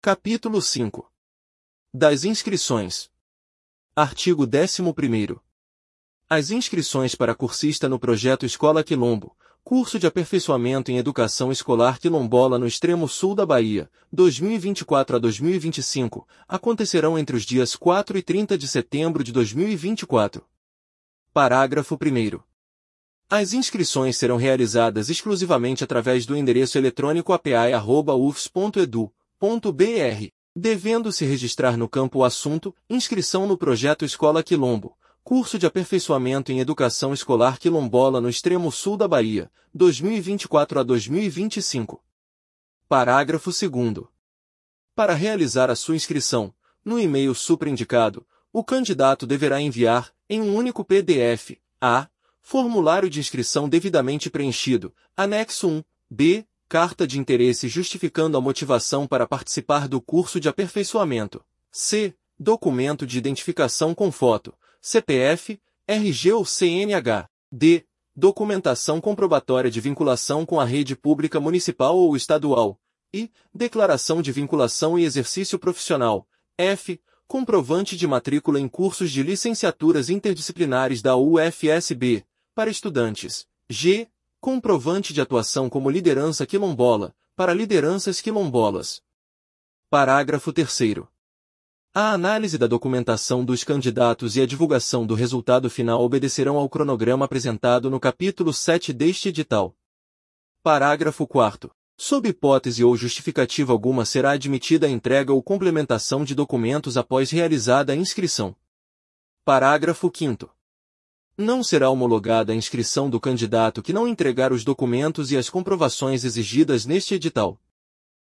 Capítulo 5. Das inscrições. Artigo 11º. As inscrições para cursista no projeto Escola Quilombo, curso de aperfeiçoamento em educação escolar quilombola no extremo sul da Bahia, 2024 a 2025, acontecerão entre os dias 4 e 30 de setembro de 2024. Parágrafo 1º. As inscrições serão realizadas exclusivamente através do endereço eletrônico apai@ufs.edu.br, devendo-se registrar no campo o assunto inscrição no projeto Escola Quilombo, curso de aperfeiçoamento em educação escolar quilombola no extremo sul da Bahia, 2024 a 2025. Parágrafo 2º. Para realizar a sua inscrição, no e-mail supraindicado, o candidato deverá enviar, em um único PDF, a formulário de inscrição devidamente preenchido, anexo 1, b, carta de interesse justificando a motivação para participar do curso de aperfeiçoamento, c, documento de identificação com foto, CPF, RG ou CNH, d, documentação comprobatória de vinculação com a rede pública municipal ou estadual, e, declaração de vinculação e exercício profissional, f, comprovante de matrícula em cursos de licenciaturas interdisciplinares da UFSB, para estudantes, g, comprovante de atuação como liderança quilombola, para lideranças quilombolas. Parágrafo 3º. A análise da documentação dos candidatos e a divulgação do resultado final obedecerão ao cronograma apresentado no capítulo 7 deste edital. Parágrafo 4º. Sob hipótese ou justificativa alguma será admitida a entrega ou complementação de documentos após realizada a inscrição. Parágrafo 5º. Não será homologada a inscrição do candidato que não entregar os documentos e as comprovações exigidas neste edital.